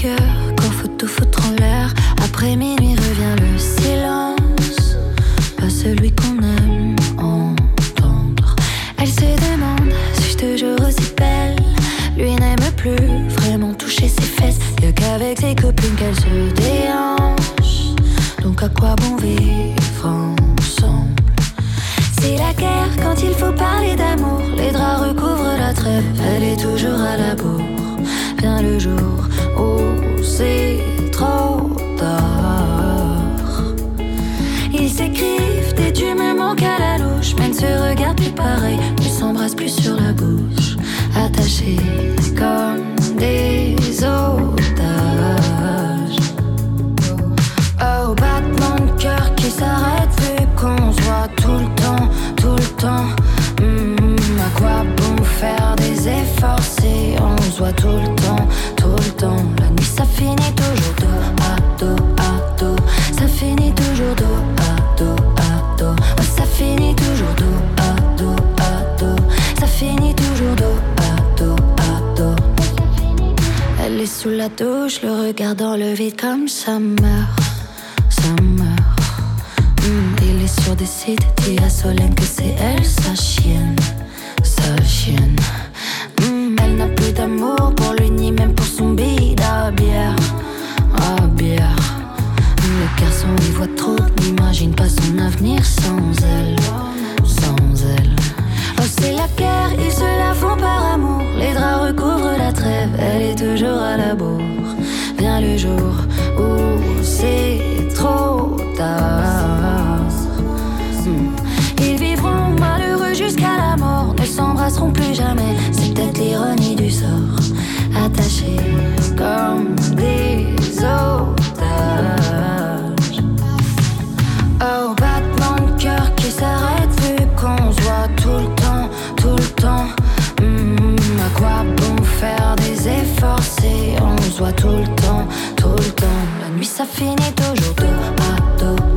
cœur quand faut tout foutre en l'air. Après minuit revient le silence, pas celui qu'on aime entendre. Elle se demande si je toujours aussi belle. Lui n'aime plus vraiment toucher ses fesses. Y'a qu'avec ses copines qu'elle se déhanche. Donc à quoi bon vivre ensemble? C'est la guerre quand il faut parler d'amour. Les draps recouvrent la trêve, elle est toujours à la bourre. Vient le jour où c'est trop tard. Ils s'écrivent et tu me manques à la louche. Mais ne se regardent plus pareil, ne s'embrassent plus sur la bouche. Attachés comme des otages. Oh, battement de cœur qui s'arrête vu qu'on se voit tout le temps, tout le temps. À quoi bon faire des efforts si on se voit tout le temps, tout le temps. La nuit ça finit toujours dos à dos à dos. Ça finit toujours dos à dos à dos. Oh, ça finit toujours dos à dos à dos. Ça finit toujours dos à dos à dos. Elle est sous la douche, le regard dans le vide comme ça meurt, ça meurt. Il est sur des sites, dit à Solène que c'est elle, sa chienne, sa chienne. Elle n'a plus d'amour pour lui, ni même pour son bide à bière, à bière. Le garçon y voit trop, n'imagine pas son avenir sans elle, sans elle. Oh, c'est la guerre, ils se la font par amour. Les draps recouvrent la trêve, elle est toujours à la bourre. Vient le jour où c'est trop tard. Ils vivront malheureux jusqu'à la mort, ne s'embrasseront plus jamais. C'est peut-être l'ironie du sort. Attachés comme des otages. Oh, battement de cœur qui s'arrête vu qu'on se voit tout le temps, tout le temps. À quoi bon faire des efforts si on se voit tout le temps, tout le temps. La nuit ça finit toujours dos à dos